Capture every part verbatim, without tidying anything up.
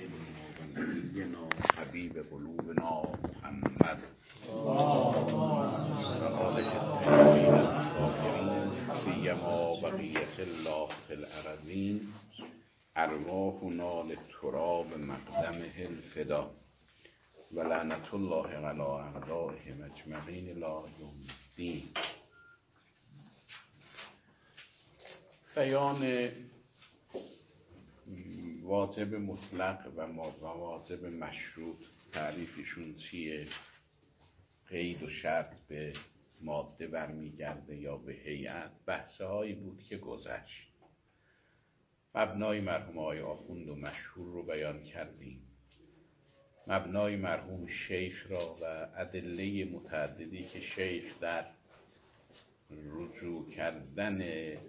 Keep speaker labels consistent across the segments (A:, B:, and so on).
A: سيدنا ونبينا حبيب قلوبنا محمد وآله الطاهرين الطاهرين سيما بقية الله في الأرضين أرواحنا للتراب مقدمه الفدا ولعنة الله على أعدائهم أجمعين إلى يوم الدين. بیان واجب مطلق و واجب مشروط تعریفشون چیه؟ قید و شرط به ماده برمیگرده یا به هیئت؟ بحث هایی بود که گذشت. مبنای مرحوم آقای آخوند و مشهور رو بیان کردیم، مبنای مرحوم شیخ را و ادله متعددی که شیخ در رجوع کردن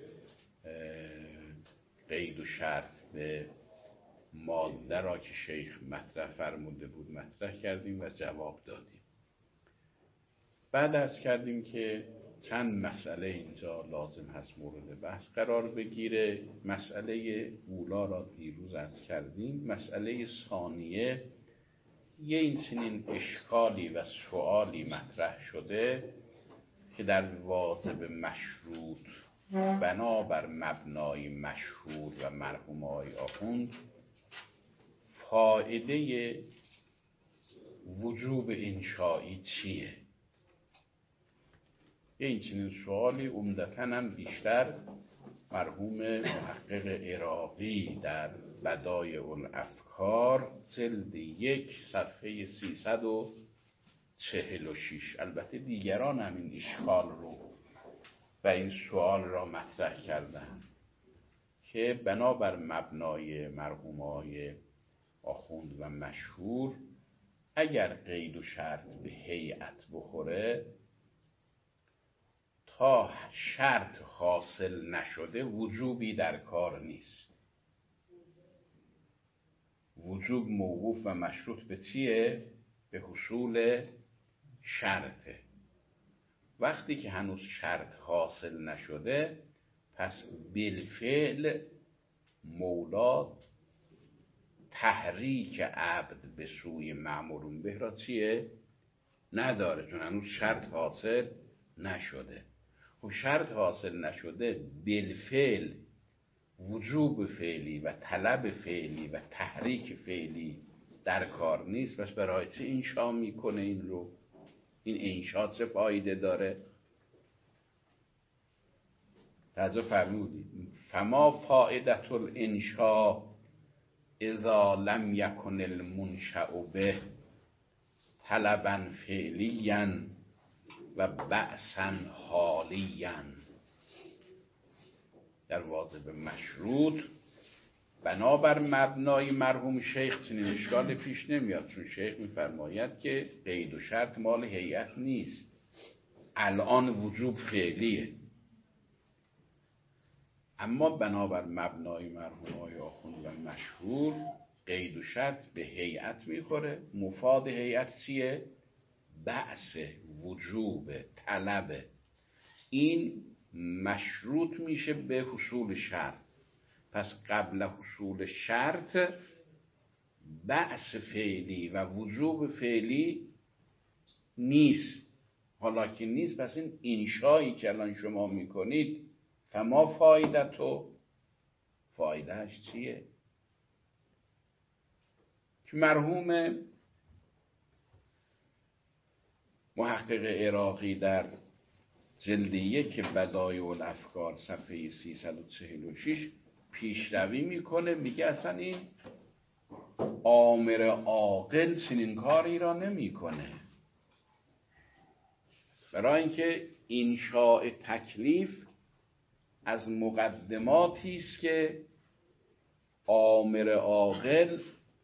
A: قید و شرط به ماده را که شیخ مطرح فرموده بود مطرح کردیم و جواب دادیم. بعد عرض کردیم که چند مسئله اینجا لازم هست مورد بحث قرار بگیره. مسئله اولا را دیروز عرض کردیم. مسئله ثانیه، یه این چنین اشکالی و سوالی مطرح شده که در واجب مشروط بنابر مبنای مشهور و مرحوم آقای آخوند فایده وجوب انشایی چیه؟ یه این چنین سوالی عمدتاً هم بیشتر مرحوم محقق عراقی در بدایع الافکار جلد یک صفحه سیصد و چهل و شش، البته دیگران هم این اشکال رو و این سوال را مطرح کردن که بنابر مبنای مرحوم آقای آخوند و مشهور اگر قید و شرط به هیئت بخوره تا شرط حاصل نشده وجوبی در کار نیست. وجوب موقوف و مشروط به چیه؟ به حصول شرطه. وقتی که هنوز شرط حاصل نشده پس بالفعل مولا تحریک عبد به سوی مأمور به را چیه؟ نداره، چون هنوز شرط حاصل نشده. و شرط حاصل نشده بالفعل وجوب فعلی و طلب فعلی و تحریک فعلی در کار نیست. پس برای چه انشا میکنه این رو؟ این انشا چه فایده داره؟ توجه فرمودید. فما فائدة الانشاء اذا لم یکن المنشأ به طلبا فعلیا و بأسا حالیا. در واجب مشروط بنابر مبنای مرحوم شیخ چنین اشکال پیش نمیاد، چون شیخ میفرماید که قید و شرط مال هیئت نیست، الان وجوب فعلیه. اما بنابر مبنای مرحوم آقای آخوند و مشهور قید و شرط به هیئت میخوره. مفاد هیئت چیه؟ بأس، وجوب، طلب. این مشروط میشه به حصول شرط. پس قبل حصول شرط بأس فعلی و وجوب فعلی نیست. حالا که نیست پس این انشایی که الان شما میکنید فما فایده تو فایدهش چیه؟ که مرحوم محقق عراقی در جلد یک بدایع الافکار صفحه سیصد و چهل و شش پیشروی میکنه، میگه اصلا این آمر عاقل چنین کاری را نمیکنه. برای اینکه انشاء تکلیف از مقدماتی است که آمر عاقل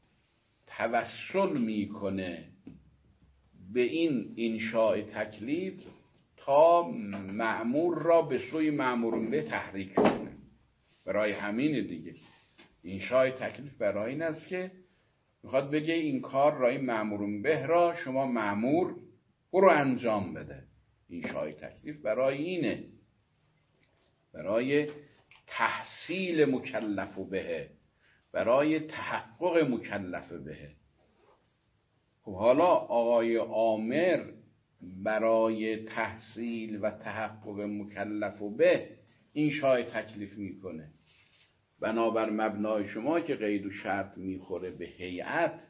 A: توسل میکنه به این انشاء تکلیف تا مأمور را به سوی مأمور به تحریک کنه. برای همین دیگه انشاء تکلیف برای این است که میخواد بگه این کار را این مأمور به را شما مأمور برو انجام بده. انشاء تکلیف برای اینه، برای تحصیل مکلف به برای تحقق مکلف بهه. خب حالا آقای عامر برای تحصیل و تحقق مکلف به انشای تکلیف میکنه، بنابر مبنای شما که قید و شرط میخوره به هیئت،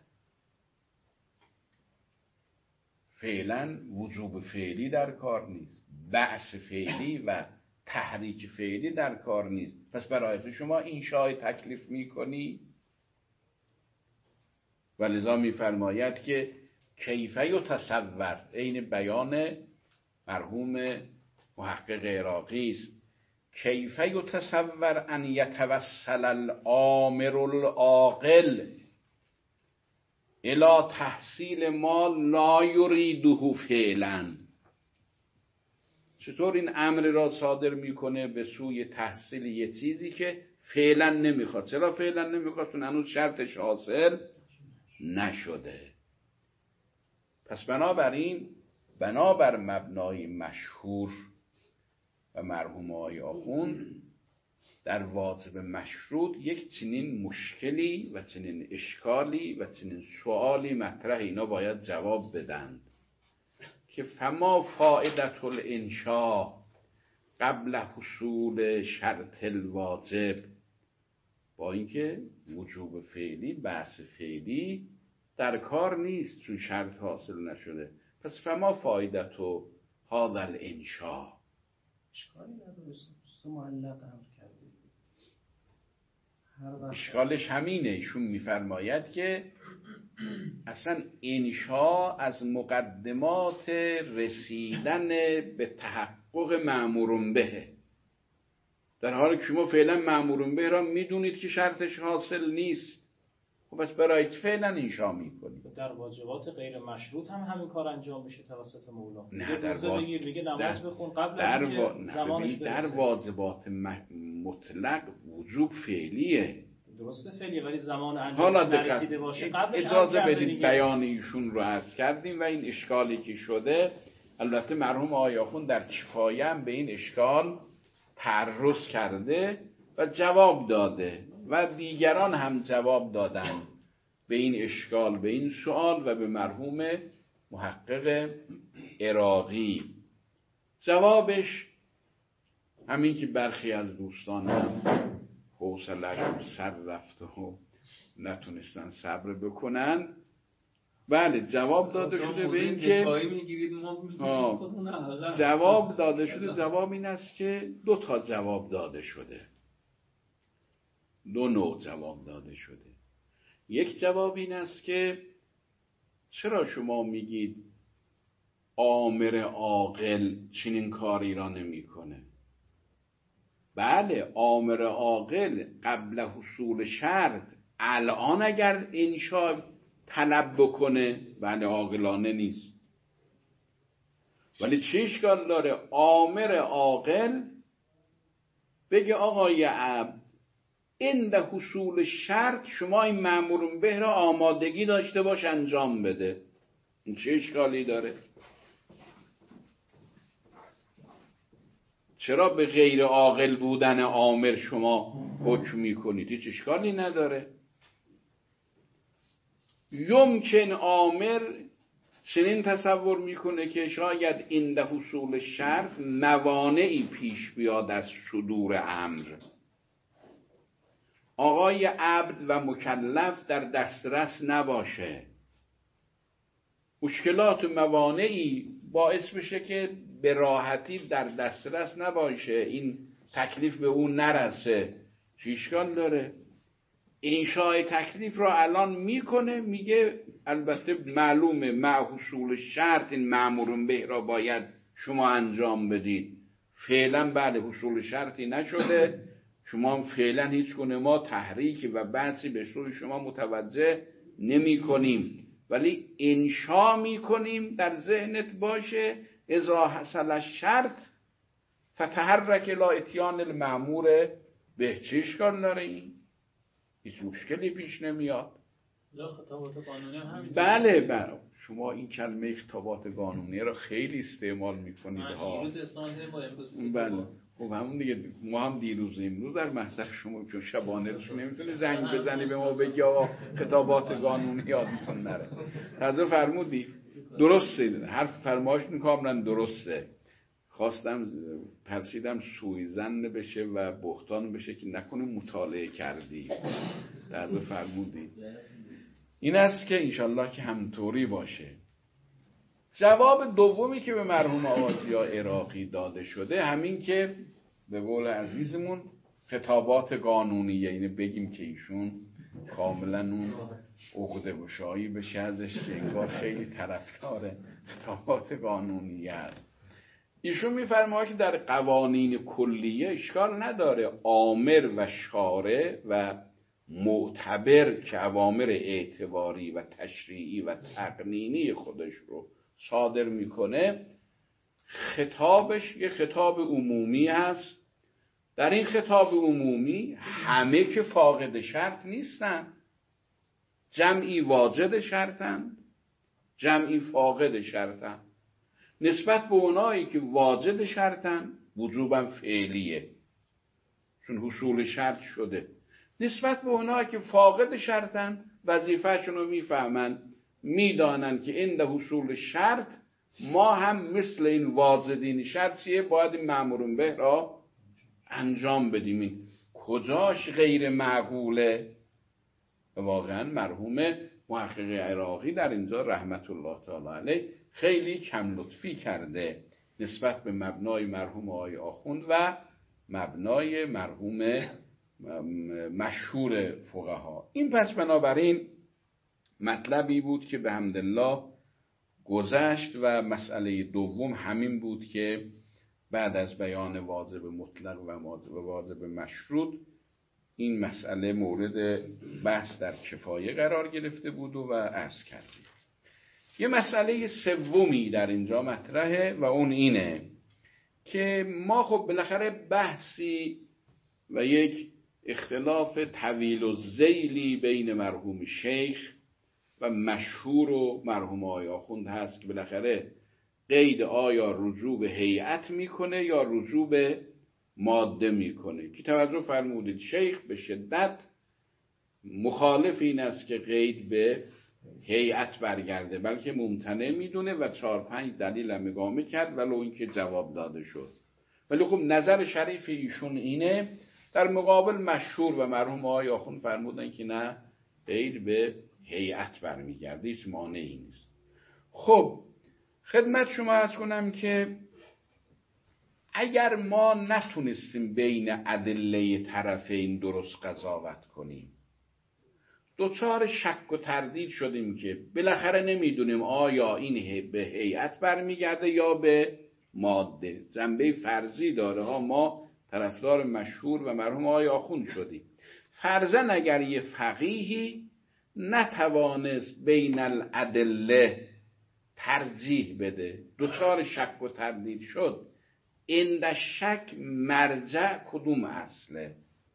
A: فعلا وجوب فعلی در کار نیست، بعث فعلی و تحریک فعلی در کار نیست. پس برای شما انشای تکلیف میکنی و لذا میفرماید که کیفه یتصور، عین بیان مرحوم محقق عراقی است، کیفه یتصور ان یتوسل الآمر العاقل الی تحصیل ما لا یریده فعلا. چطور این امر را صادر میکنه به سوی تحصیل یه چیزی که فعلا نمیخواد؟ چرا فعلا نمیخواد؟ چون هنوز شرطش حاصل نشده. پس بنابراین بنابر مبنای مشهور و مرحوم آقای آخوند در واجب مشروط یک چنین مشکلی و چنین اشکالی و چنین سوالی مطرح، اینا باید جواب بدن که فما فائدة الانشاء قبل حصول شرط الواجب، با اینکه وجوب فعلی بحث فعلی در کار نیست چون شرط حاصل نشده. پس فما فائدة هذا الانشاء،
B: اشکالی نداره معلق امر کرده.
A: اشکالش همینه. ایشون میفرماید که اصلا انشا از مقدمات رسیدن به تحقق مأمور به، در حالی که شما فعلا مأمور به را میدونید که شرطش حاصل نیست. خب پس برای فعلا انشا میکنید.
C: در واجبات غیر مشروط هم همین کار انجام میشه توسط مولا.
A: نه در وا...
C: بگیر بگه نماز بخون قبل
A: در
C: از
A: وا...
C: اینکه زمانش برسه.
A: در واجبات مطلق وجوب فعلیه.
C: درسته فعلیه، ولی زمان انجام
A: حالا
C: نرسیده باشه قبلش
A: اجازه بدید بیان ایشون رو عرض کردیم و این اشکالی که شده، البته مرحوم آقای آخوند در کفایه هم به این اشکال تعرض کرده و جواب داده و دیگران هم جواب دادن به این اشکال، به این سوال و به مرحوم محقق عراقی. جوابش همین که برخی از دوستان هم حوصله‌شون سر رفته و نتونستن صبر بکنن. بله جواب داده شده به این که جواب داده شده. جواب این است که دو تا جواب داده شده، دو نوع جواب داده شده. یک جواب این است که چرا شما میگید آمر عاقل چنین کاری را نمیکنه؟ بله آمر عاقل قبل حصول شرط الان اگر انشا طلب بکنه بله عاقلانه نیست، ولی چه اشکال داره آمر عاقل بگه آقای عبد عند حصول شرط شما این مأمور به را آمادگی داشته باش انجام بده؟ این چه اشکالی داره؟ چرا به غیر عاقل بودن آمر شما حکم میکنید؟ هیچ اشکالی نداره. یمکن آمر چنین تصور میکنه که شاید عند حصول شرط موانعی پیش بیاد از صدور امر، آقای عبد و مکلف در دسترس نباشه، مشکلات و موانعی باعث بشه که به راحتی در دسترس نباشه، این تکلیف به اون نرسه. چه اشکال داره؟ انشاء تکلیف را الان میکنه، میگه البته معلومه مع حصول شرط این مأمور به را باید شما انجام بدید. فعلا بله حصول شرطی نشده، شما فعلا هیچ گونه ما تحریک و بحثی به سوی شما متوجه نمی کنیم، ولی انشا می کنیم. در ذهنت باشه اذا حصل الشرط فتحرک الی اتیان المأمور به. چه اشکال داره؟ این هیچ مشکلی پیش نمیاد. بله بله شما این کلمه خطابات قانونی را خیلی استعمال میکنید ها. بله خب همون دیگه، ما هم دیروز امروز در محضر شما چون شبانه روش نمیتونی زنگ بزنی به ما بگی آقا خطابات قانونی یادتون نره. تازه فرمودی درسته، حرف فرمایشتون کاملا درسته. خواستم ترسیدم سوء ظن بشه و بهتان بشه که نکنه مطالعه کردی. تازه فرمودی این است که انشالله که همطوری باشه. جواب دومی که به مرحوم آقاجی عراقی داده شده همین که به قول عزیزمون خطابات قانونیه، اینه بگیم که ایشون کاملا اون عقده گشایی بشه ازش که انگار خیلی طرفدار خطابات قانونیه است. ایشون میفرماید که در قوانین کلیه اشکال نداره آمر و شارع و معتبر که اوامر اعتباری و تشریعی و تقنینی خودش رو صادر میکنه، خطابش یه خطاب عمومی است. در این خطاب عمومی همه که فاقد شرط نیستن، جمعی واجد شرطن، جمعی فاقد شرطن. نسبت به اونایی که واجد شرطن وجوبا فعلیه چون حصول شرط شده. نسبت به اونایی که فاقد شرطن وظیفه‌شون رو میفهمن، میدانن که عند حصول شرط ما هم مثل این واجدین شرطیه باید این مأمورون به را انجام بدیم. این کجاش غیر معقوله؟ واقعا مرحوم محقق عراقی در اینجا رحمت الله تعالی علیه خیلی کم لطفی کرده نسبت به مبنای مرحوم آقای آخوند و مبنای مرحوم مشهور فقها. این پس بنابراین مطلبی بود که به حمدالله گذشت و مسئله دوم همین بود که بعد از بیان واجب مطلق و واجب مشروط این مسئله مورد بحث در کفایه قرار گرفته بود و عرض کردیم. یه مسئله سومی در اینجا مطرحه و اون اینه که ما خب بالاخره بحثی و یک اختلاف طویل و ذیلی بین مرحوم شیخ و مشهور و مرحوم آقای آخوند هست که بالاخره قید آیا رجوع به هیئت میکنه یا رجوع به ماده میکنه. که توجه فرمودید شیخ به شدت مخالف این است که قید به هیئت برگرده، بلکه ممتنع میدونه و چهار پنج دلیل هم اقامه کرد ولو اینکه جواب داده شد. ولی خب نظر شریف ایشون اینه. در مقابل مشهور و مرحوم آقای آخوند فرمودن که نه، قید به هیئت برمیگرده، هیچ مانعی نیست. خب خدمت شما عرض کنم که اگر ما نتونستیم بین ادله طرفین درست قضاوت کنیم، دوچار شک و تردید شدیم که بالاخره نمیدونیم آیا این به هیئت برمیگرده یا به ماده، جنبه فرضی داره ها. ما طرفدار مشهور و مرحوم آقای آخوند شدیم. فرضاً اگر یه فقیهی نتوانست بین الادله ترجیح بده، دوچار شک و تردید شد، عند شک مرجع کدوم اصله؟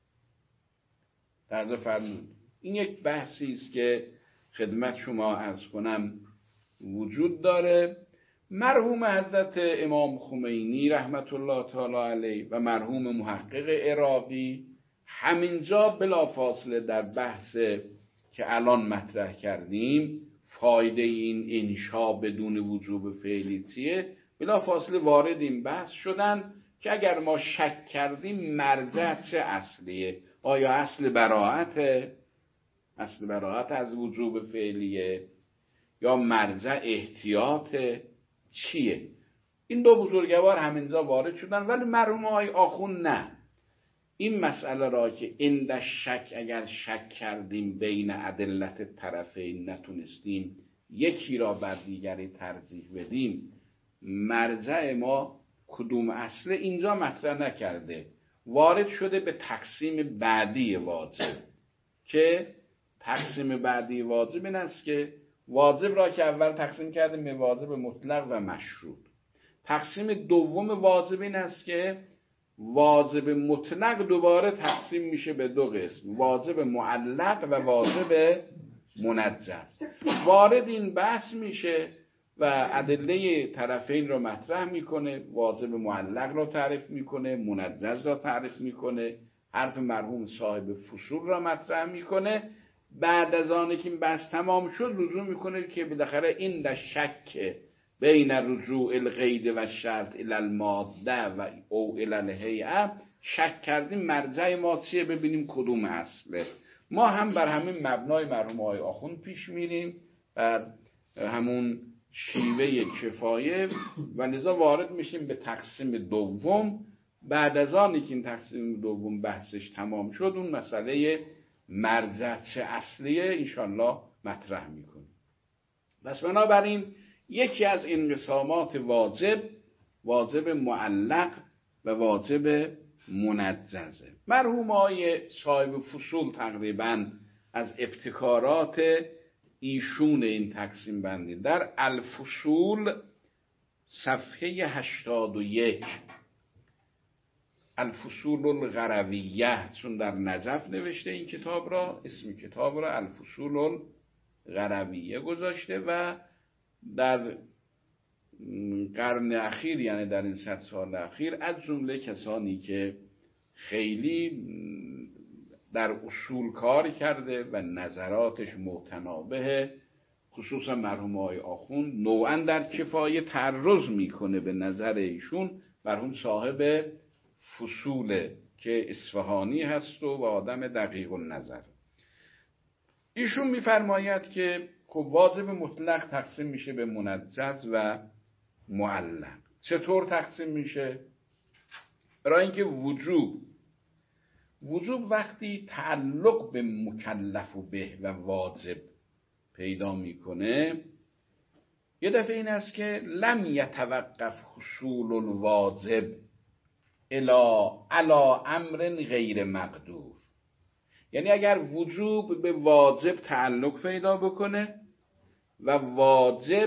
A: طرز فرمود. این یک بحثی است که خدمت شما عرض کنم وجود داره. مرحوم حضرت امام خمینی رحمت الله تعالی علیه و مرحوم محقق عراقی همینجا بلافاصله در بحث که الان مطرح کردیم، فایده این انشا بدون وجوب فعلی چیه، بلافاصله وارد این بحث شدن که اگر ما شک کردیم مرجع چه اصلیه؟ آیا اصل براءت اصل براءت از وجوب فعلیه یا مرجع احتیاط چیه؟ این دو بزرگوار همینجا وارد شدن. ولی مرحوم آقای آخوند نه، این مسئله را که عند شک اگر شک کردیم بین ادلت طرفین نتونستیم یکی را بر دیگری ترجیح بدیم، مرجع ما کدوم اصل اینجا مطرح نکرده، وارد شده به تقسیم بعدی واجب. که تقسیم بعدی واجب این است که واجب را که اول تقسیم کردیم به واجب مطلق و مشروط. تقسیم دوم واجب این است که واجب مطلق دوباره تقسیم میشه به دو قسم، واجب معلق و واجب منجز. وارد این بحث میشه و ادله طرفین رو مطرح میکنه، واجب معلق رو تعریف میکنه، منجز رو تعریف میکنه، حرف مرحوم صاحب فصول را مطرح میکنه. بعد از آنه که این بحث تمام شد رجوع میکنه که بالاخره این در شک بین رجوع القید و شرط الی الماده و او الی الهیئه شک کردیم مرجع ما چیه، ببینیم کدوم اصله. ما هم بر همین مبنای مرحوم آقای آخوند پیش میریم، بر همون شیوه کفایه و لذا وارد میشیم به تقسیم دوم. بعد از آنی که این تقسیم دوم بحثش تمام شد اون مسئله مرجع چه اصلیه انشالله مطرح میکنیم. پس بنابراین یکی از انقسامات واجب، واجب معلق و واجب منجزه. مرحوم آقای صاحب فصول تقریبا از ابتکارات ایشون این تقسیم بندی در الفصول صفحه هشتاد و یک، الفصول الغرویه، چون در نجف نوشته این کتاب را، اسم کتاب را الفصول الغرویه گذاشته و در قرن اخیر، یعنی در این صد سال اخیر، از جمله کسانی که خیلی در اصول کار کرده و نظراتش متنابه، خصوصا مرحوم آقای آخوند نوعا در کفایه تعرض میکنه به نظر ایشون، مرحوم صاحب فصوله که اصفهانی هست و آدم دقیق النظر. ایشون میفرماید که خب واجب مطلق تقسیم میشه به منجز و معلق. چطور تقسیم میشه؟ برای اینکه وجوب وجوب وقتی تعلق به مکلف و به و واجب پیدا میکنه، یه دفعه این است که لم یتوقف حصول الواجب الا علی امر غیر مقدور. یعنی اگر وجوب به واجب تعلق پیدا بکنه و واجب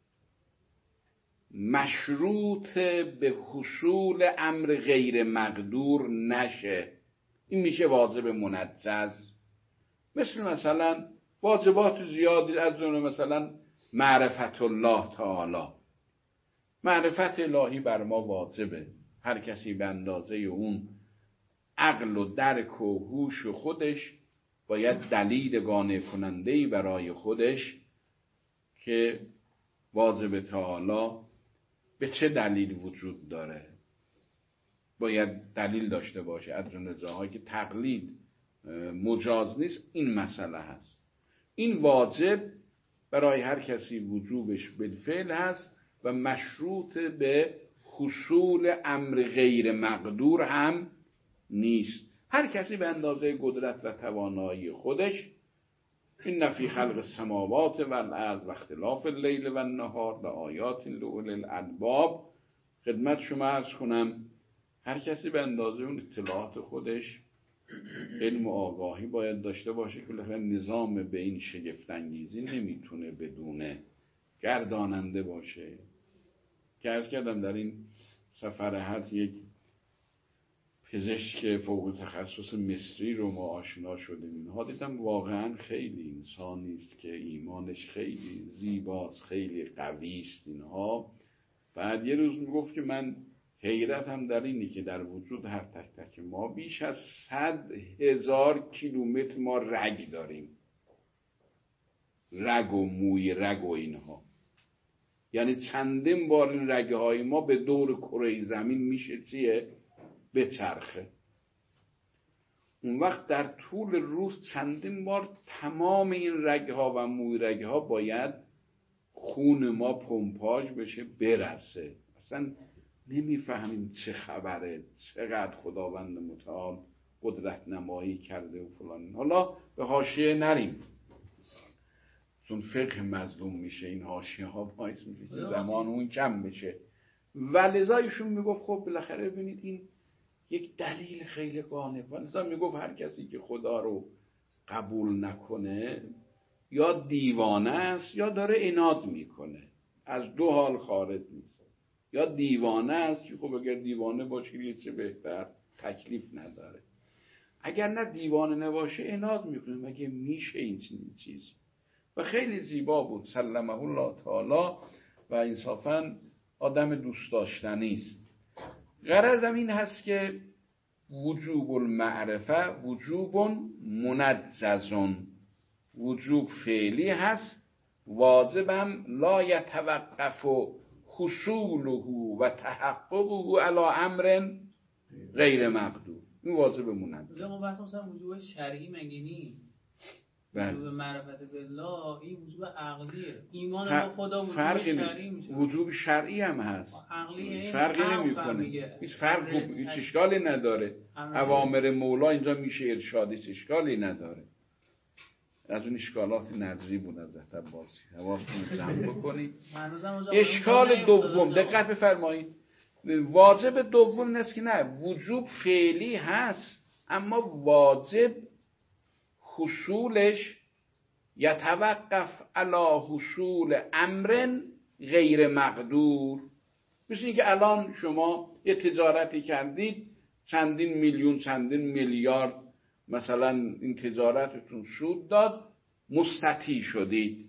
A: مشروط به حصول امر غیر مقدور نشه، این میشه واجب منجز. مثل مثلا واجبات زیادی از جمله مثلا معرفت الله تعالی. معرفت الهی بر ما واجبه، هر کسی به اندازه اون عقل و درک و هوش خودش باید دلیل قانع کننده‌ای برای خودش که واجب تعالی به چه دلیل وجود داره باید دلیل داشته باشه. از جمله جاهایی که تقلید مجاز نیست این مسئله هست. این واجب برای هر کسی وجوبش بالفعل هست و مشروط به حصول امر غیر مقدور هم نیست. هر کسی به اندازه قدرت و توانایی خودش. این فی خلق السماوات و الارض و اختلاف اللیل و النهار و آیات لأولی الالباب. خدمت شما عرض کنم هر کسی به اندازه اون اطلاعات خودش علم و آگاهی باید داشته باشه که بالاخره نظام به این شگفت انگیزی نمیتونه بدون گرداننده باشه. که عرض کردم در این سفر حج یک پزشک فوق تخصص مصری رو ما آشنا شدیم. اینها دیدم واقعا خیلی انسانی است که ایمانش خیلی زیباست، خیلی قوی است. اینها بعد یه روز میگفت که من حیرتم در اینی که در وجود هر تک تک ما بیش از صد هزار کیلومتر ما رگ داریم، رگ و موی رگ و اینها، یعنی چندین بار این رگه های ما به دور کره زمین میشه چیه؟ به چرخه. اون وقت در طول روز چندین بار تمام این رگه ها و موی رگه ها باید خون ما پمپاژ بشه برسه. اصلا نمیفهمیم چه خبره، چقدر خداوند متعال قدرت نمایی کرده و فلان. حالا به حاشیه نریم چون فقه مظلوم میشه، این حاشیه ها باعث میشه که زمان اون کم بشه. و لذا ایشون میگفت خب بالاخره ببینید این یک دلیل خیلی قانع. و لذا میگفت هر کسی که خدا رو قبول نکنه یا دیوانه است یا داره عناد میکنه، از دو حال خارج نیست. یا دیوانه است که خب اگر دیوانه باشه یه چه بهتر، تکلیف نداره. اگر نه دیوانه نباشه عناد میکنه، مگه میشه این چیز. و خیلی زیبا بود سلمه الله تعالی و انصافاً آدم دوست داشتنی است. غرضم این هست که وجوب المعرفه وجوب منجزون، وجوب فعلی هست، واجبم لا یتوقف حصوله و تحققه علی امر غیر مقدور. این واجب منجز.
D: ما بحث مثلا وجوب شرعی مگه نیست؟ وجوب معرفت بالله این وجوب عقلیه. ایمان با خدا وجوب شرعی میشه.
A: وجوب شرعی هم هست.
D: عقلیه
A: فرقی نمیکنه. هیچ فرق هیچ اشکالی نداره. اوامر مولا اینجا میشه ارشادی، اشکالی نداره. از اون اشکالات نظری بود از عباسی. حواستون جمع بکنید. اشکال دوم دقت بفرمایید. واجب دوم این است که نه وجوب فعلی هست اما واجب حصولش یتوقف علی حصول امر غیر مقدور. مثل اینکه الان شما یه تجارتی کردید چندین میلیون چندین میلیارد مثلا این تجارتتون سود داد، مستطیع شدید،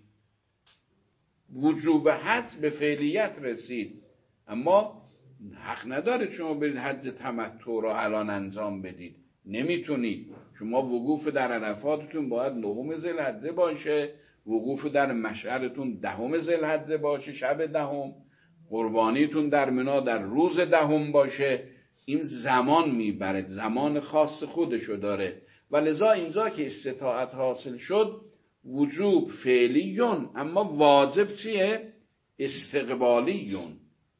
A: وجوب حج به فعلیت رسید، اما حق ندارید شما برید حج تمتع را الان انجام بدید، نمیتونید. شما وقوف در عرفاتتون باید نهم ذوالحجه باشه، وقوف در مشعرتون دهم ذوالحجه باشه، شب دهم، قربانیتون در منا در روز دهم باشه. این زمان میبره، زمان خاص خودشو داره و لذا اینجا که استطاعت حاصل شد وجوب فعلیون اما واجب چیه؟ استقبالیون.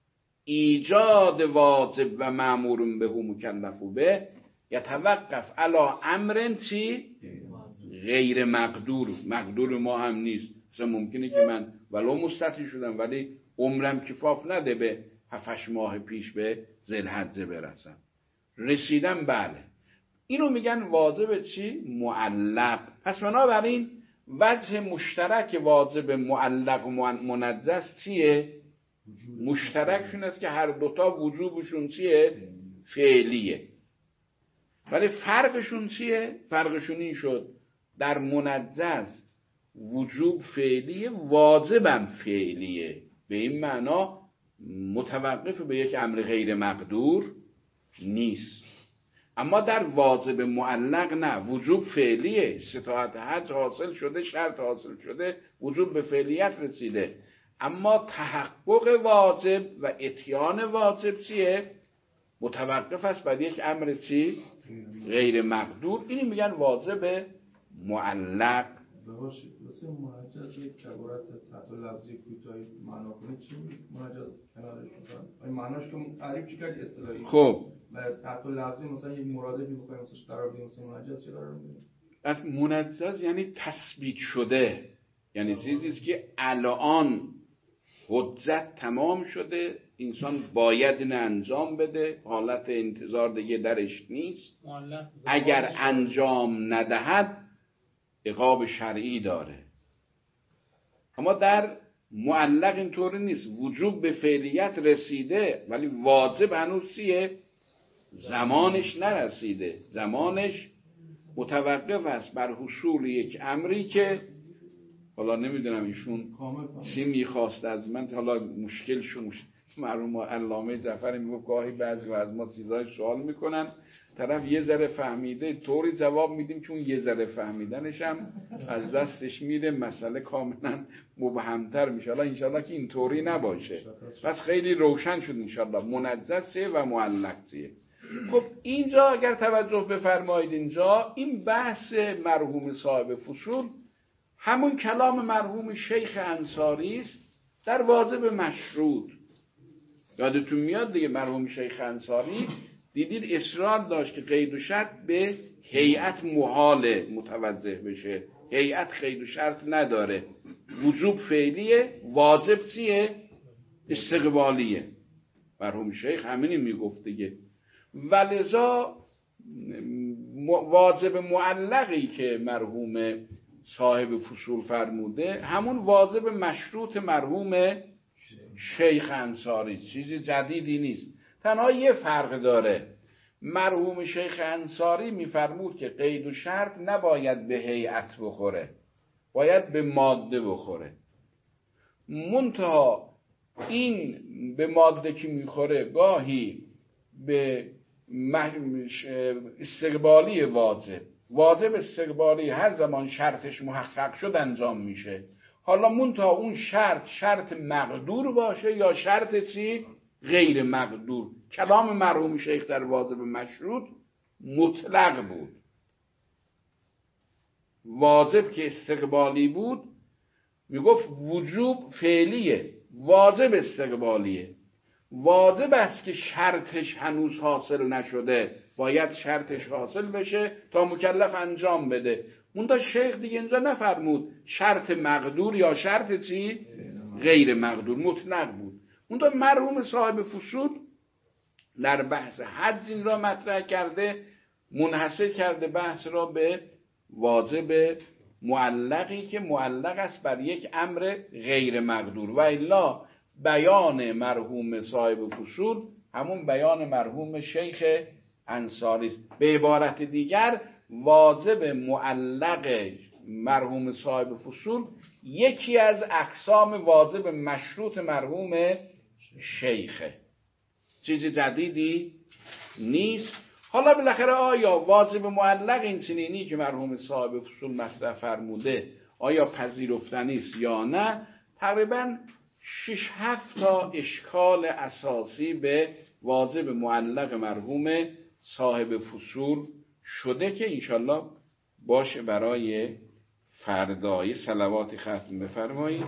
A: ایجاد واجب و مأمور به مکلف به یتوقف علی امر چی؟ غیر مقدور. مقدور ما هم نیست. مثلا ممکنه که من ولو مستطیع شدم ولی عمرم کفاف نده به هفتش ماه پیش به ذوالحجه برسم. رسیدم بله. اینو میگن واجب چی؟ معلق. پس بنابراین وجه مشترک واجب معلق و منجز چیه؟ مشترکشون است که هر دوتا وجوبشون چیه؟ فعلیه. ولی فرقشون چیه؟ فرقشون این شد در منجز وجوب فعلیه، واجبم فعلیه. به این معنا متوقف به یک امر غیر مقدور نیست. اما در واجب معلق نه، وجوب فعلیه. استطاعت حج حاصل شده، شرط حاصل شده، وجوب به فعلیت رسیده، اما تحقق واجب و اتیان واجب چیه؟ متوقف است بر یک امر چی؟ غیر مقدور. اینی میگن واجب معلق.
E: ببخشید واسه منجز یک عبارت تحت لفظی کوتاهی معنا کنه چی منجز کنارش میذارن؟ این معناش که تعریف چیکار اصطلاحی؟
A: خب
E: تحت لفظی مثلا یک مرادفی بخوایم واسش قرار بدیم مثلا منجز چه قرار میدیم؟
A: از منجز یعنی تثبیت شده، یعنی چیزی است که الان حجت تمام شده، انسان باید اینو انجام بده، حالت انتظار دیگه درش نیست، اگر انجام ندهد عقاب شرعی داره. اما در معلق اینطوری نیست، وجوب به فعلیت رسیده ولی واجب هنوز چیه؟ زمانش نرسیده، زمانش متوقف است بر حصول یک امری که حالا نمیدونم ایشون چی میخواست از من، حالا مشکل شد. مرحوم علامه جعفری میگفت گاهی بعضی از ما چیزای سوال میکنن، طرف یه ذره فهمیده طوری جواب میدیم که اون یه ذره فهمیدنش هم از دستش میره، مسئله کاملا مبهمتر میشه. حالا انشالله که این طوری نباشه. پس خیلی روشن شد انشالله منجز چیه و معلق چیه. خب اینجا اگر توجه بفرمایید، اینجا این بحث مرحوم صاحب فصول همون کلام مرحوم شیخ انصاری است در واجب مشروط. یادتون میاد دیگه مرحوم شیخ انصاری دیدید اصرار داشت که قید و شرط به هیئت محال متوجه بشه، هیئت قید و شرط نداره، وجوب فعلیه، واجب چیه؟ استقبالیه. مرحوم شیخ همینی میگفت دیگه. ولذا واجب معلقی که مرحوم صاحب فصول فرموده همون واجب مشروط مرحوم شیخ انصاری، چیزی جدیدی نیست. تنها یه فرق داره، مرحوم شیخ انصاری میفرمود که قید و شرط نباید به هیئت بخوره، باید به ماده بخوره. منتها این به ماده که میخوره گاهی به استقبالی واجب واجب استقبالی هر زمان شرطش محقق شد انجام میشه. حالا منتها اون شرط شرط مقدور باشه یا شرط چی؟ غیر مقدور. کلام مرحوم شیخ در واجب مشروط مطلق بود. واجب که استقبالی بود میگفت وجوب فعلیه، واجب استقبالیه. واجب است که شرطش هنوز حاصل نشده، باید شرطش حاصل بشه تا مکلف انجام بده. منتها شیخ دیگه اینجا نفرمود شرط مقدور یا شرط چی؟ غیر مقدور، مطلق بود. منتها مرحوم صاحب فصول در بحث حج این را مطرح کرده، منحصر کرده بحث را به واجب معلقی که معلق است بر یک امر غیر مقدور. و الا بیان مرحوم صاحب فصول همون بیان مرحوم شیخ انصاری است. به عبارت دیگر واجب معلق مرحوم صاحب فصول یکی از اقسام واجب مشروط مرحوم شیخه، چیز جدیدی نیست. حالا بالاخره آیا واجب معلق این چنینی که مرحوم صاحب فصول مطرح فرموده آیا پذیرفتنی است یا نه؟ تقریبا شش هفت تا اشکال اساسی به واجب معلق مرحوم صاحب فصول شده که انشالله باشه برای فردای. صلوات ختم بفرمایید.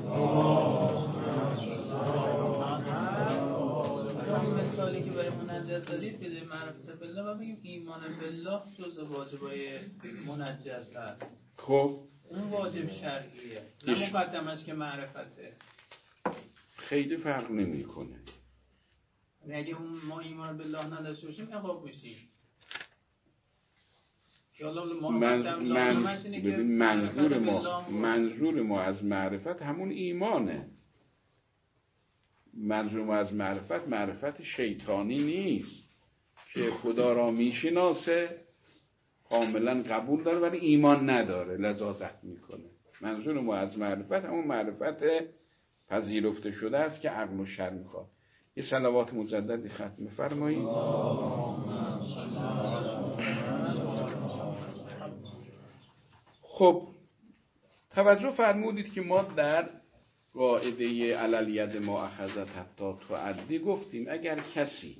D: مثالی که برای منجز دادید به معرفت بالله و بگیم ایمان بالله جز واجبای منجز هست.
A: خب
D: اون واجب شرعیه نه مقدمش که معرفته.
A: خیلی فرق نمی کنه.
D: اگه ما ایمان بالله نداشته باشیم عقاب میشیم.
A: من من ببین منظور ما منظور ما از معرفت همون ایمانه. منظور ما از معرفت معرفت شیطانی نیست که خدا را میشناسه کاملا قبول داره ولی ایمان نداره لذاذت میکنه. منظور ما از معرفت همون معرفت پذیرفته شده است که عقل و شرع میخواد. یه صلوات مجددی ختم فرمایید. خب توجه فرمودید که ما در قاعده علل ید ما اخذت حتی تعدی گفتیم اگر کسی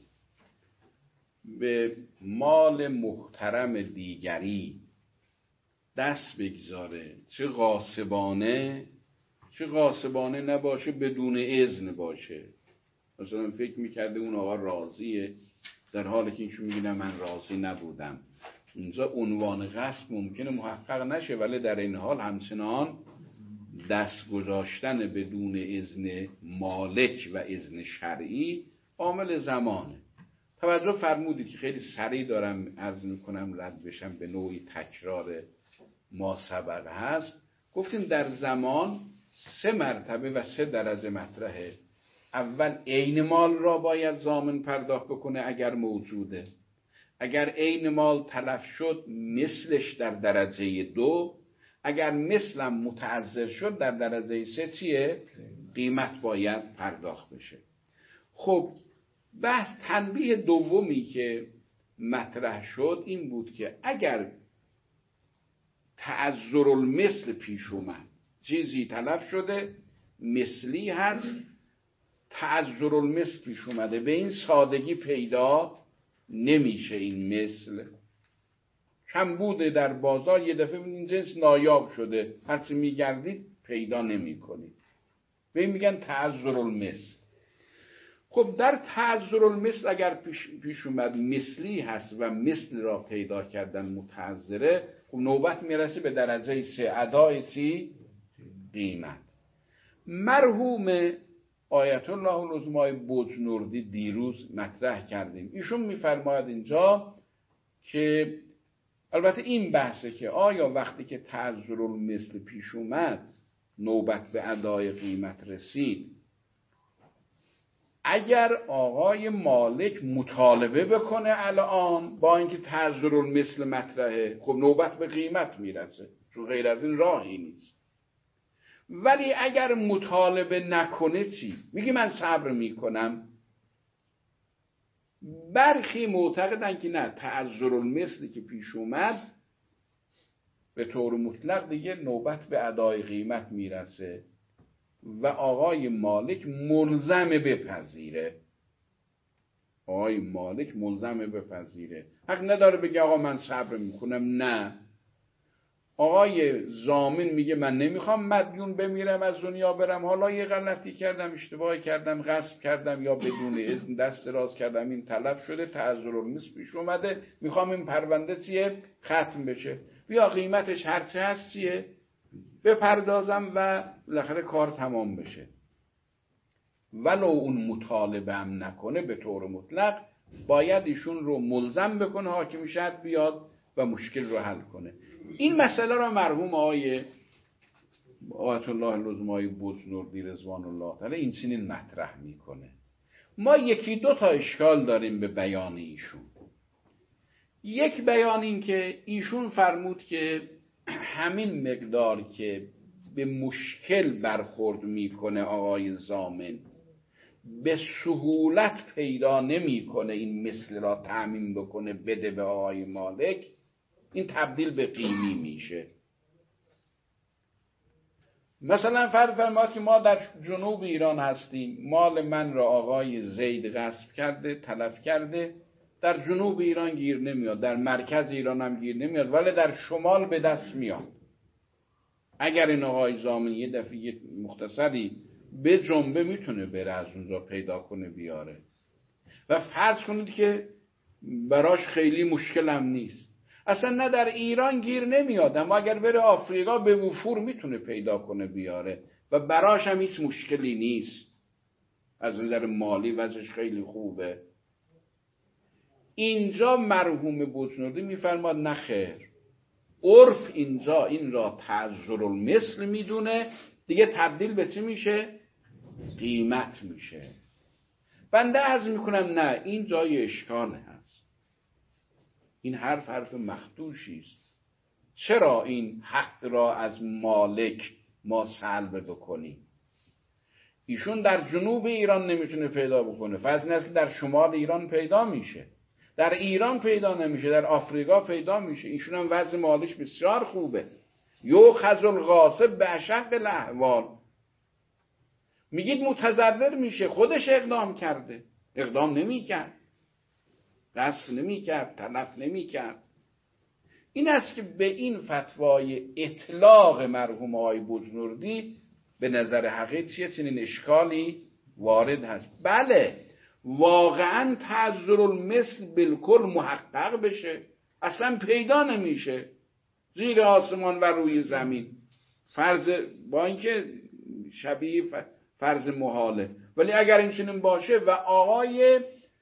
A: به مال محترم دیگری دست بگذاره، چه غاصبانه چه غاصبانه نباشه، بدون اذن باشه، مثلا فکر میکرده اون آقا راضیه در حالی که اینشون میگه من راضی نبودم، اونجا عنوان غصب ممکنه محقق نشه ولی در این حال همچنان دست گذاشتن بدون اذن مالک و اذن شرعی عامل زمانه. توجه فرمودید که خیلی سریع دارم عرض میکنم رد بشم به نوعی تکرار ما سبق هست. گفتیم در زمان سه مرتبه و سه درجه مطرحه. اول عین مال را باید ضامن پرداخت بکنه اگر موجوده. اگر عین مال تلف شد مثلش در درجه دو، اگر مثلم متعذر شد در درجه سه چیه؟ قیمت باید پرداخت بشه. خب بحث تنبیه دومی که مطرح شد این بود که اگر تعذر المثل پیش اومد، چیزی تلف شده مثلی هست، تعذر المثل پیش اومده، به این سادگی پیدا نمیشه، این مثل کم بوده در بازار، یه دفعه این جنس نایاب شده، هرچی میگردید پیدا نمی کنید، به این میگن تعذر المثل. خب در تعذر المثل اگر پیش, پیش اومد مثلی هست و مثل را پیدا کردن متعذره، خب نوبت میرسه به درجه سه، ادای چی؟ قیمت. مرحوم آیت الله العظمای بجنوردی دیروز مطرح کردیم، ایشون میفرماید اینجا که البته این بحثه که آیا وقتی که تعذر المثل پیش اومد نوبت به ادای قیمت رسید، اگر آقای مالک مطالبه بکنه الان با اینکه تعذر المثل مطرحه، خب نوبت به قیمت میرسه، چون غیر از این راهی نیست. ولی اگر مطالبه نکنه چی؟ میگه من صبر میکنم. برخی معتقدن که نه، تعذر المثلی که پیش اومد به طور مطلق دیگه نوبت به ادای قیمت میرسه و آقای مالک ملزم بپذیره. آقای مالک ملزم بپذیره، حق نداره بگه آقا من صبر میکنم. نه، آقای ضامن میگه من نمیخوام مدیون بمیرم، از دنیا برم، حالا یه غلطی کردم، اشتباهی کردم، غصب کردم یا بدون اذن دست دراز کردم، این تلف شده، تعذر المثل پیش اومده، میخوام این پرونده چیه ختم بشه، بیا قیمتش هرچه هست چیه بپردازم و بالاخره کار تمام بشه. ولو اون مطالبه هم نکنه به طور مطلق باید ایشون رو ملزم بکنه حاکم شهر بیاد و مشکل رو حل کنه. این مسئله را مرحوم آقای آیت الله العظمای بزرگی رضوان الله تعالی این چنین مطرح میکنه. ما یکی دو تا اشکال داریم به بیان ایشون. یک بیان این که ایشون فرمود که همین مقدار که به مشکل برخورد میکنه آقای ضامن به سهولت پیدا نمیکنه این مثل را تأمین بکنه بده به آقای مالک، این تبدیل به قیمی میشه. مثلا فرض فرمایید که ما در جنوب ایران هستیم، مال من را آقای زید غصب کرده، تلف کرده، در جنوب ایران گیر نمیاد، در مرکز ایران هم گیر نمیاد، ولی در شمال به دست میاد. اگر این آقای ضامن یه دفعه مختصری به جنبه میتونه بره از اونجا پیدا کنه بیاره و فرض کنید که براش خیلی مشکل هم نیست، اصلا نه در ایران گیر نمیاد، اما اگر بره آفریقا به وفور میتونه پیدا کنه بیاره و براش هم هیچ مشکلی نیست، از نظر مالی وضعش خیلی خوبه. اینجا مرحوم بجنوردی میفرماد نه خیر، عرف اینجا این را تعذر المثل میدونه، دیگه تبدیل به چی میشه؟ قیمت میشه. بنده عرض میکنم نه، این جای اشکال هست، این حرف حرف مخدوشی است. چرا این حق را از مالک ما سلب بکنیم؟ ایشون در جنوب ایران نمیتونه پیدا بکنه، فرض اینه که در شمال ایران پیدا میشه، در ایران پیدا نمیشه، در آفریقا پیدا میشه. ایشون هم وضع مالش بسیار خوبه. یؤخذ الغاصب باشق الاحوال، میگید متضرر میشه، خودش اقدام کرده، اقدام نمیکرد، غصب نمیکرد، تلف نمیکرد. این است که به این فتوای اطلاق مرحوم آقای بجنوردی به نظر حقیقی چیه چنین اشکالی وارد هست. بله واقعا تعذر المثل بالکل محقق بشه، اصلا پیدا نمیشه زیر آسمان و روی زمین، فرض با اینکه شبیه فرض محاله، ولی اگر این چنین باشه و آقای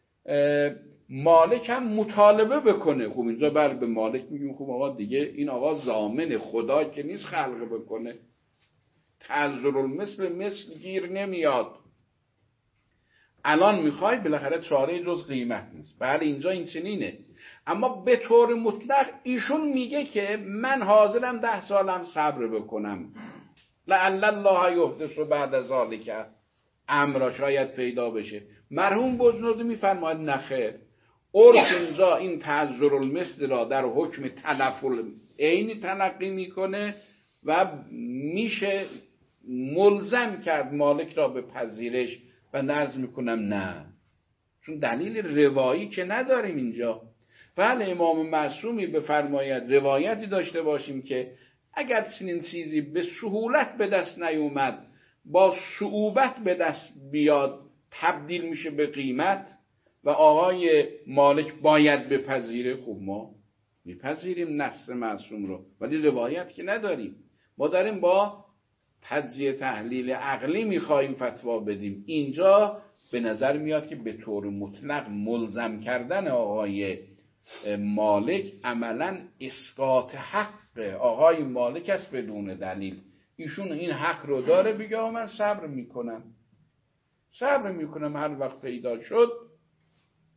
A: مالک هم مطالبه بکنه، خب اینجا بر به مالک میگیم خب آقا دیگه این آقا ضامن خدا که نیست خلق بکنه، تعذر المثل مثل گیر نمیاد. الان میخوای بالاخره چاره جز قیمت نیست، بله اینجا این چنینه، اما به طور مطلق ایشون میگه که من حاضرم ده سالم صبر بکنم، لعل الله یحدث بعد ذلک امر، شاید پیدا بشه. مرحوم بجنوردی میفرماید نخیر، عرف اینجا این تعذر المثل را در حکم تلف العین تلقی میکنه و میشه ملزم کرد مالک را به پذیرش. و عرض میکنم نه، چون دلیل روایی که نداریم اینجا. بله امام معصومی بفرماید روایتی داشته باشیم که اگر چنین چیزی به سهولت به دست نیومد، با صعوبت به دست بیاد، تبدیل میشه به قیمت و آقای مالک باید بپذیره. خب ما میپذیریم نص معصوم رو، ولی روایت که نداریم. ما داریم با تجزیه تحلیل عقلی میخوایم فتوا بدیم. اینجا به نظر میاد که به طور مطلق ملزم کردن آقای مالک عملا اسقاط حق آقای مالک است بدون دلیل. ایشون این حق رو داره، بگه من صبر میکنم صبر میکنم هر وقت پیدا شد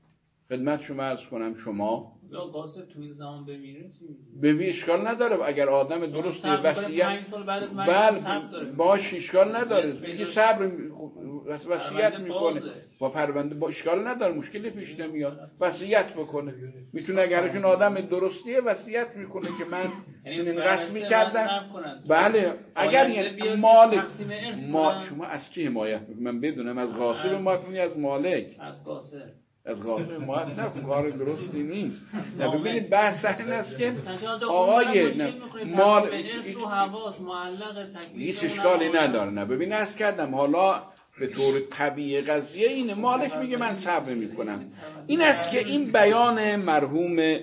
A: خدمت شما عرض کنم شما
D: یا قاصد تو این زمان بمیره چی میگی؟
A: ببین اشکال نداره اگر آدم درستی وصیت
D: بله
A: باش اشکال نداره دیگه صبر وصیت میکنه با پرونده با اشکال نداره مشکلی پیش نمیاد وصیت بکنه میتونه اگرشون آدم درستیه وصیت میکنه که من این رسمی کردم بله اگر یعنی مالک ما شما از کی حمایت میکنم من بدونم از غاصب حمایت میکنی از مالک
D: از قاصد
A: از غاصب حمایت نکن کار درستی نیست نه ببینید بحث این است که آقای مال هیچ اشکالی نداره نه ببین از کردم حالا به طور طبیعی قضیه اینه مالک میگه من صبر میکنم این است که این بیان مرحوم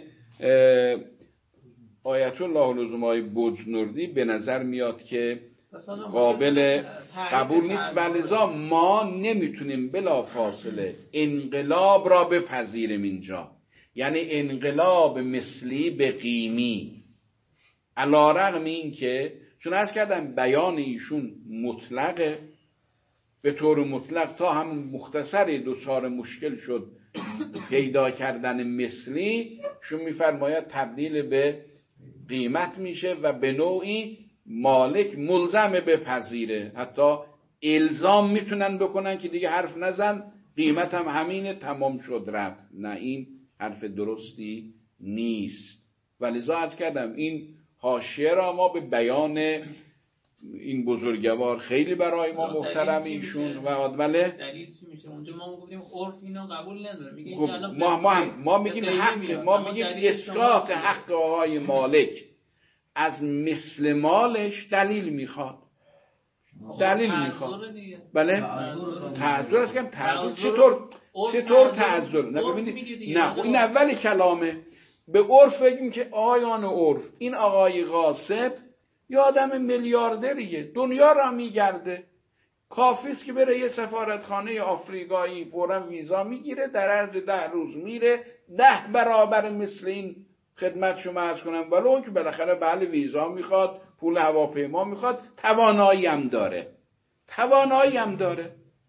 A: آیت الله العظمای بجنوردی به نظر میاد که قابل قبول نیست و لذا ما نمیتونیم بلا فاصله انقلاب را بپذیریم اینجا یعنی انقلاب مثلی به قیمی علی رغم این که چون از کردم بیان ایشون مطلقه به طور مطلق تا هم مختصری دوچار مشکل شد پیدا کردن مثلی شون میفرماید تبدیل به قیمت میشه و به نوعی مالک ملزم بپذیره حتی الزام میتونن بکنن که دیگه حرف نزن قیمت هم همینه تمام شد رفت نه این حرف درستی نیست ولذا عرض کردم این حاشیه را ما به بیان این بزرگوار خیلی برای ما محترم ایشون و عادمله
D: دلیل چی میشه اونجا ما گفتیم عرف اینو قبول نداره میگه
A: ما ما ما میگیم حق ما میگیم اسقاط حق آقای مالک از مثل مالش دلیل میخواد دلیل میخواد بله تعذر است که تعذر چطور چطور تعذر نه ببینید نه این اول کلامه به عرف بگیم که آیان عرف این آقای غاصب یه آدم میلیاردریه دنیا را میگرده کافیست که بره یه سفارتخانه آفریقایی فورا ویزا میگیره در عرض ده روز میره ده برابر مثل این خدمت شما عرض کنم ولو که بالاخره بله ویزا میخواد پول هواپیما میخواد توانایی هم داره توانایی هم داره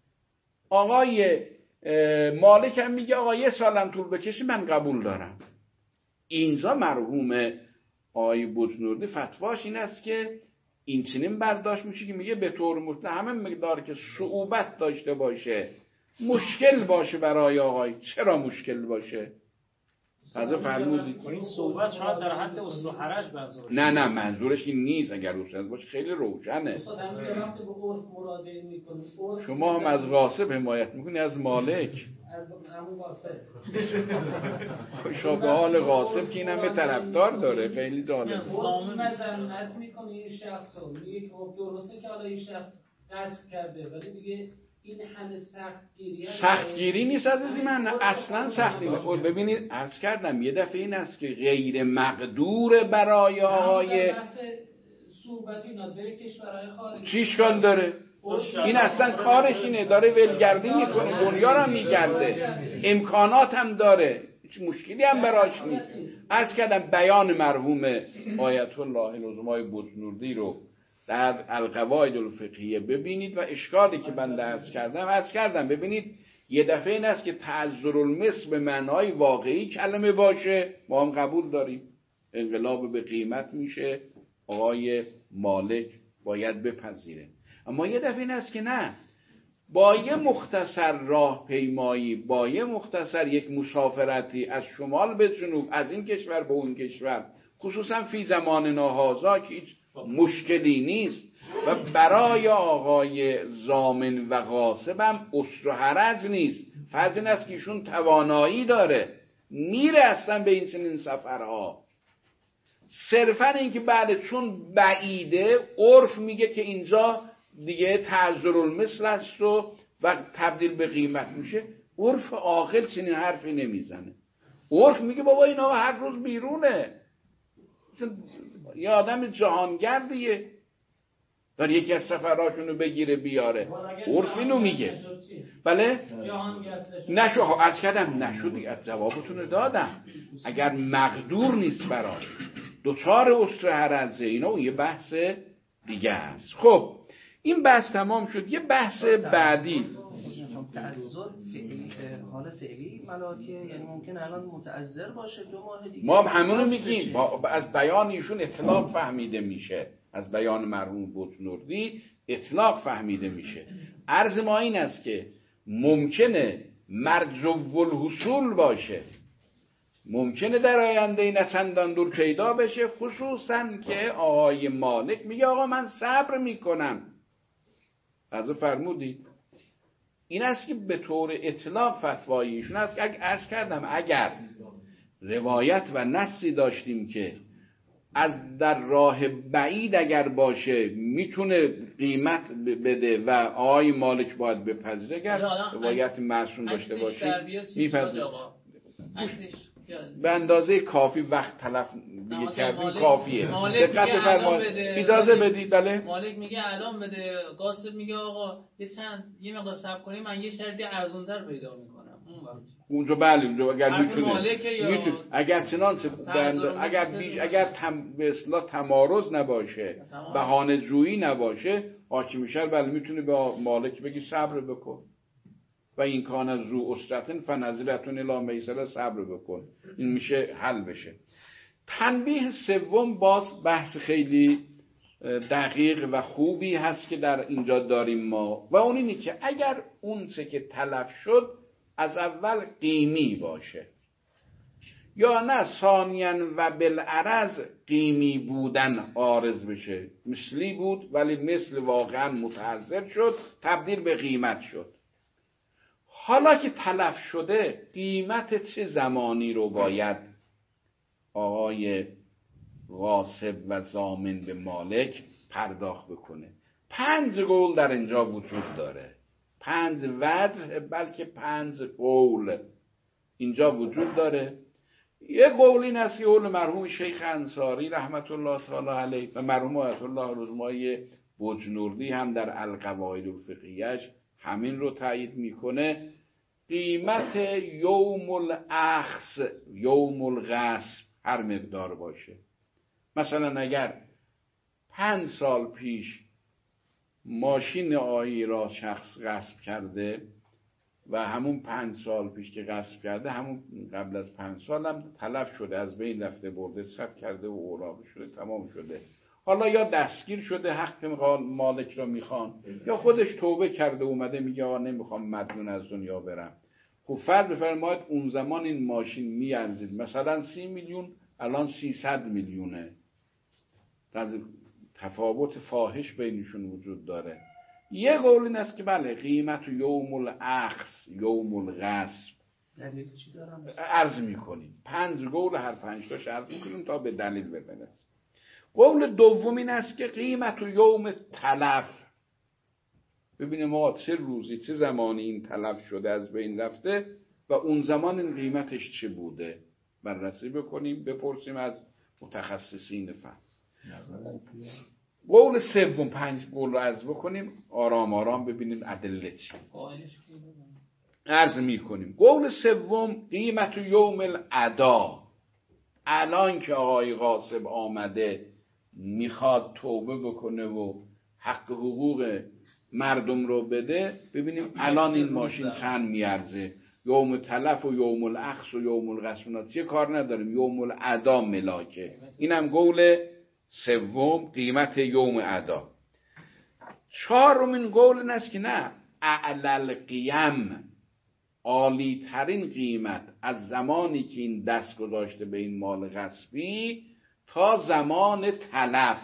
A: آقای مالک هم میگه آقا یه سالم طول بکشی من قبول دارم اینجا مرحوم آقای بجنوردی فتواش این است که این چنین برداشت میشه که میگه به طور مطلق همه مقدار که صعوبت داشته باشه مشکل باشه برای آقای چرا مشکل باشه حضرت فرمودید
C: این صحبت شاید در حد اصل و حرج منظورش
A: نه نه منظورش این نیست اگر روشن باشه خیلی روشنه شما هم از غاصب حمایت میکنی از مالک
B: از همون غاصب
A: شما به حال غاصب که این هم به طرفدار داره خیلی جالب
B: زامن مذمت میکنه این شخص رو میگه که درسته که حالا این شخص قصد کرده ولی دیگه این همه سختگیری
A: سختگیری نیست عزیزی من اصلا سختی نیست ببینید عرض کردم یه دفعه این است که غیر مقدور برای آقای
B: صحبت اینا بره کشورهای خارجی
A: چی اشکال داره این اصلا کارش اینه داره ولگردی میکنه دنیا رو میگرده امکانات هم داره هیچ مشکلی هم براش نیست عرض کردم بیان مرحوم آیت الله العظمای بجنوردی رو در القواعد الفقهیه ببینید و اشکالی که من عرض کردم عرض کردم ببینید یه دفعه این است که تعذر المثل به معنای واقعی کلمه باشه ما هم قبول داریم انقلاب به قیمت میشه آقای مالک باید بپذیره اما یه دفعه این است که نه با یه مختصر راه پیمایی با یه مختصر یک مسافرتی از شمال به جنوب از این کشور به اون کشور خصوصا فی زمان ناهازا که هیچ مشکلی نیست و برای آقای ضامن و غاصب هم اسر و حرج نیست فرض این است که ایشون توانایی داره میره اصلا به این سنین سفرها صرفا این که بعد چون بعیده عرف میگه که اینجا دیگه تعذر المثل است و و تبدیل به قیمت میشه عرف عاقل چنین حرفی نمیزنه عرف میگه بابا این آقا هر روز بیرونه یه آدم جهانگردیه داره یکی از سفرهاشونو بگیره بیاره عرف اینو میگه بله نشو عرض کردم نشو از جوابتونو دادم اگر مقدور نیست براش دوچار اسر حرزه اینا اون یه بحث دیگه است خب این بحث تمام شد یه بحث بعدی
F: حال فعلی ملاکه یعنی ممکن الان متعذر باشه دو ماه دیگه
A: ما هم همونو میگیم با از بیان ایشون اطلاق فهمیده میشه، از بیان مرحوم بزرگی اطلاق فهمیده میشه. عرض ما این است که ممکنه مرجو الحصول باشه، ممکنه در آینده نه چندان دور پیدا بشه، خصوصا که آقای مالک میگه آقا من صبر میکنم. از فرمودید این است که به طور اطلاق فتوای ایشون است که عرض کردم اگر روایت و نصی داشتیم که از در راه بعید اگر باشه میتونه قیمت بده و آقای مالک باید بپذیره، اگر روایت معصوم داشته باشه میپذیره. به اندازه کافی وقت تلف دیگه کردیم کافیه. دقت فرمایید اجازه بدید. بله
D: مالک میگه الان بده، قاسم میگه آقا یه چند یه مقدار صبر کنیم من یه شرطی ارزان‌تر پیدا میکنم اون وقت
A: اونجا. بله اونجا اگر میتونه
D: میتونه
A: اگر چنانچه اگر بیش اگر تم به اصطلاح تمارض نباشه، بهانه جویی نباشه، حاکم میشه بله میتونه به مالک بگی صبر بکن و این کان از رو اسرتن فنظرتون الی میسره، صبر بکن، این میشه حل بشه. تنبیه سوم باز بحث خیلی دقیق و خوبی هست که در اینجا داریم ما و اون اینه که اگر اون چه که تلف شد از اول قیمی باشه یا نه ثانیاً و بالعرض قیمی بودن عارض بشه، مثلی بود ولی مثل واقعا متعذر شد تبدیل به قیمت شد. حالا که تلف شده قیمت چه زمانی رو باید آقای غاصب و ضامن به مالک پرداخت بکنه؟ پنج قول در اینجا وجود داره، پنج وجه بلکه پنج قول اینجا وجود داره. یه قول این است که قول مرحوم شیخ انصاری رحمت الله تعالی علیه و مرحوم آیت الله رزمایی بجنوردی هم در القواعد الفقهیه‌اش همین رو تایید میکنه. قیمت یوم الاخذ یوم الغصب هر مقدار باشه. مثلا اگر پنج سال پیش ماشین آیی را شخص غصب کرده و همون پنج سال پیش که غصب کرده همون قبل از پنج سال هم تلف شده، از بین رفته، برده، ثبت کرده و اوراق شده، تمام شده، حالا یا دستگیر شده حق مالک را میخوان یا خودش توبه کرده اومده میگه آقا نمیخوام مدیون از دنیا برم. خب فرض بفرمایید اون زمان این ماشین میارزید مثلا سی میلیون، الان سیصد میلیونه، تفاوت فاحش بینشون وجود داره. یه قول این است که بله قیمت یوم الاخذ یوم الغصب
F: دلیل چی دارم
A: عرض میکنیم، پنج قول هر پنج تاش عرض میکنیم تا به دلیل برسیم. قول دوم این است که قیمت یوم تلف، ببینیم ما چه روزی چه زمانی این تلف شده از بین رفته و اون زمان این قیمتش چه بوده، بررسی بکنیم، بپرسیم از متخصصین فن. قول سوم، پنج قول رو عرض بکنیم آرام آرام ببینیم ادله چی عرض میکنیم. قول سوم قیمت یوم الادا، الان که آقای غاصب آمده میخواد توبه بکنه و حق حقوق مردم رو بده، ببینیم الان این ماشین چند میارزه، یوم تلف و یوم الاخذ و یوم الغصب چیه کار نداریم، یوم الادا ملاکه. اینم قول سوم قیمت یوم ادا. چهارمین قول این است که نه، اعلل قیم، عالی ترین قیمت از زمانی که این دست گذاشته به این مال غصبی تا زمان تلف.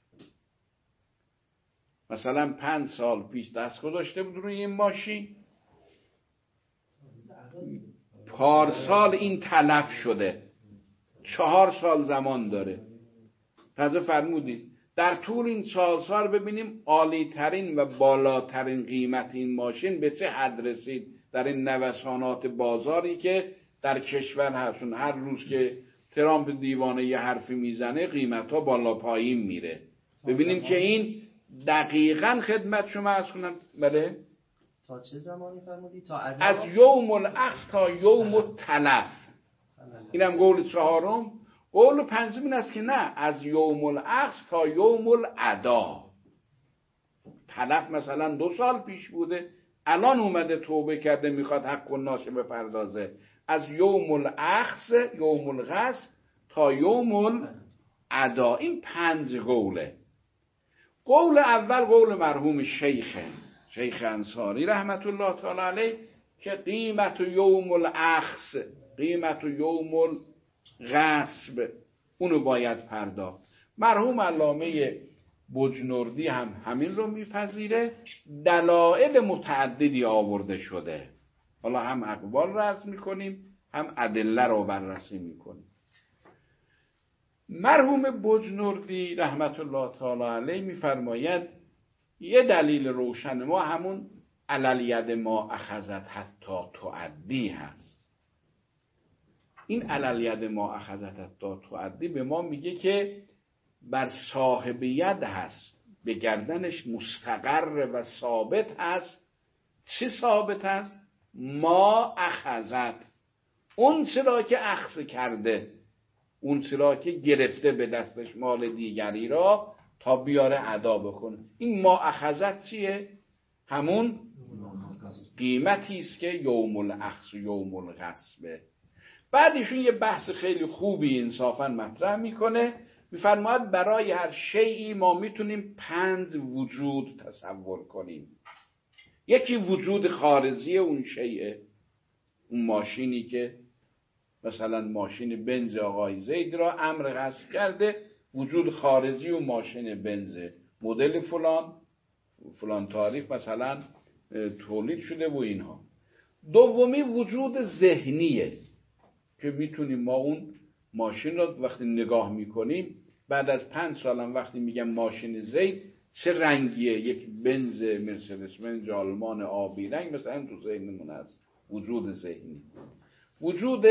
A: مثلا پنج سال پیش دست گذاشته بود روی این ماشین، پارسال این تلف شده، چهار سال زمان داره. تازه فرمودید در طول این چهار سال ببینیم عالی ترین و بالاترین قیمت این ماشین به چه حد رسید در این نوسانات بازاری که در کشور هستون. هر روز که ترامپ دیوانه یه حرفی میزنه قیمت ها بالا پایین میره. ببینیم که این دقیقاً خدمت شما عرض کنم. بله
F: تا چه زمانی فرمودی؟ تا ادا؟
A: از یوم الاخذ تا یوم التلف. اینم قول چهارم. قول پنجم این است که نه، از یوم الاخذ تا یوم الادا. تلف مثلا دو سال پیش بوده، الان اومده توبه کرده میخواد حق الناس بپردازه. از یوم الاخذ، یوم الغصب تا یوم الادا. این پنج قوله. قول اول قول مرحوم شیخ شیخ انصاری رحمت الله تعالی علیه که قیمت یوم الاخذ، قیمت یوم الغصب اونو باید پرداخت. مرحوم علامه بجنوردی هم همین رو میپذیره. دلایل متعددی آورده شده. حالا هم اقوال رو عرض میکنیم هم ادله رو بررسی میکنیم. مرحوم بجنوردی رحمت الله تعالی علیه میفرماید یه دلیل روشن ما همون علل ید ما اخذت حتی تعدی هست. این علل ید ما اخذت حتی تعدی به ما میگه که بر صاحب ید هست، به گردنش مستقر و ثابت هست. چی ثابت هست؟ ما اخذت، اون چرا که اخذ کرده، اون چرا که گرفته به دستش مال دیگری را تا بیاره ادا بکنه. این ما اخذت چیه؟ همون قیمتی است که یوم الاخذ و یوم الغصبه. بعدشون یه بحث خیلی خوبی انصافا مطرح میکنه. میفرماید برای هر شیئی ما میتونیم پنج وجود تصور کنیم. یکی وجود خارجی اون شیئه، اون ماشینی که مثلا ماشین بنز آقای زید را امر غصب کرده، وجود خارجی و ماشین بنز مدل فلان فلان تاریخ مثلا تولید شده و اینها. دومی وجود ذهنیه که میتونیم ما اون ماشین را وقتی نگاه میکنیم بعد از پنج سالم وقتی میگم ماشین زید چه رنگیه، یک بنز مرسدس بنز آلمان آبی رنگ مثلا تو ذهنمون هست. وجود ذهنی. وجود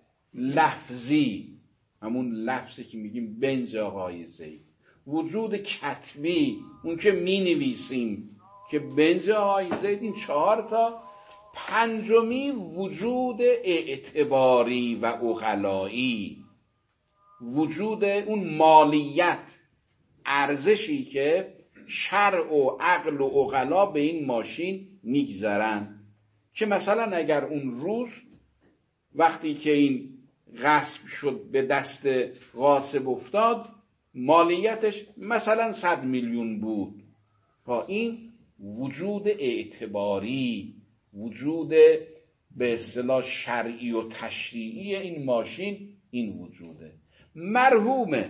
A: لفظی، همون لفظی که میگیم بنز آقای زید. وجود کتبی، اون که مینویسیم که بنز آقای زید. این چهار تا. پنجمی وجود اعتباری و عقلایی، وجود اون مالیت، ارزشی که شرع و عقل و عقلا به این ماشین میگذارن که مثلا اگر اون روز وقتی که این غصب شد به دست غاصب افتاد مالیتش مثلا صد میلیون بود، با این وجود اعتباری، وجود به اصطلاح شرعی و تشریعی این ماشین این وجوده. مرحوم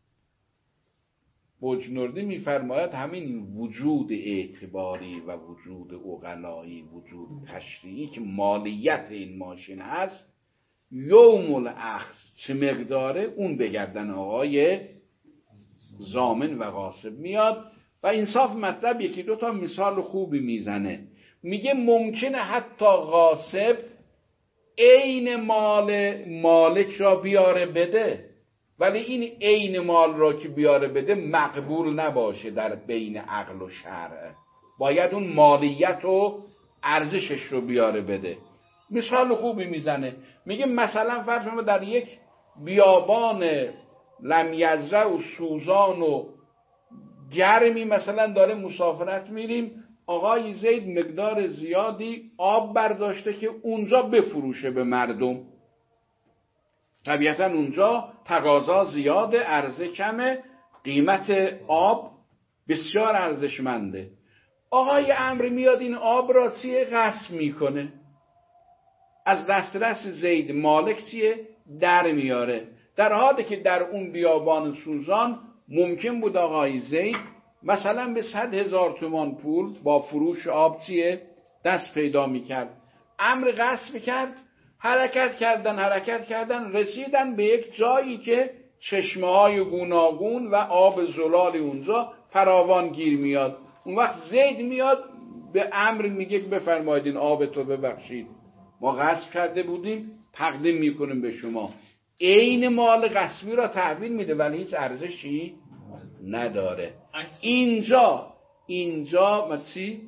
A: بجنوردی میفرماید همین وجود اعتباری و وجود عقلایی، وجود تشریعی که مالیت این ماشین هست، یوم الاخذ چه مقداره اون به گردن آقای ضامن و غاصب میاد. و انصاف مطلب یکی دو تا مثال خوبی میزنه. میگه ممکنه حتی غاصب عین مال مالک را بیاره بده، ولی این عین مال را که بیاره بده مقبول نباشه در بین عقل و شرع. باید اون مالیت و ارزشش رو بیاره بده. مثال خوبی میزنه. میگه مثلا فرض کنید در یک بیابان لمیزرع و سوزان و گرمی مثلا داره مسافرت میریم، آقای زید مقدار زیادی آب برداشته که اونجا بفروشه به مردم. طبیعتا اونجا تقاضا زیاده، عرضه کمه، قیمت آب بسیار ارزشمنده. آقای امر میاد این آب را چیه؟ غصب میکنه، از دسترس زید مالک چیه؟ در میاره. در حالی که در اون بیابان سوزان ممکن بود آقای زید مثلا به صد هزار تومان پول با فروش آب چیه؟ دست پیدا میکرد. امر غصب کرد، حرکت کردن حرکت کردن رسیدن به یک جایی که چشمه های گوناگون و آب زلال اونجا فراوان گیر میاد. اون وقت زید میاد به امر میگه بفرمایید این آب تو ببخشید ما غصب کرده بودیم تقدیم میکنیم به شما. عین مال غصبی را تحویل میده ولی هیچ ارزشی نداره. اینجا اینجا ما چی؟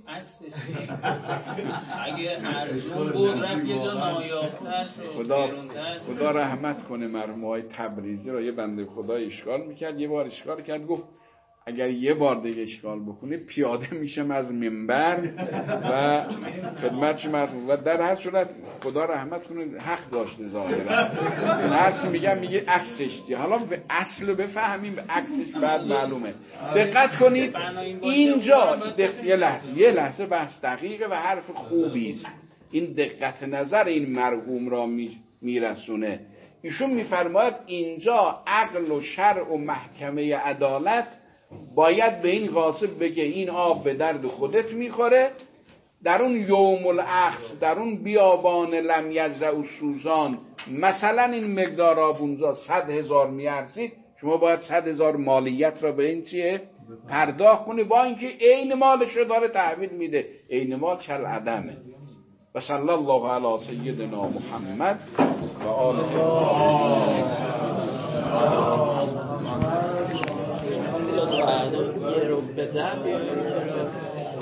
D: اگه ارزون بود رفت یه جا نایابتر
A: خدا خدا رحمت کنه مرحوم های تبریزی را. یه بنده خدا اشکال میکرد، یه بار اشکال کرد گفت اگر یه بار دیگه اشکال بکنه پیاده میشم از منبر و خدمت شما و در هر صورت خدا رحمت کنه حق داشته ظاهرا. هر چی میگم میگه عکسش دی. حالا به اصل بفهمیم به عکسش بعد معلومه. دقت کنید اینجا دق... یه لحظه یه لحظه بحث دقیقه و حرف خوبی است. این دقت نظر این مرحوم را میرسونه. ایشون میفرماید اینجا عقل و شرع و محکمه عدالت باید به این غاصب بگه این آب به درد خودت میخوره، در اون یوم الاخص در اون بیابان لم یزرع و سوزان مثلا این مقدار آب اونجا صد هزار میارزید، شما باید صد هزار مالیت را به این چیه پرداخت کنی، با اینکه عین مالش رو داره تحویل میده، عین مال کل عدمه. و صلی الله علی سیدنا محمد و آله.
F: یه رو بدم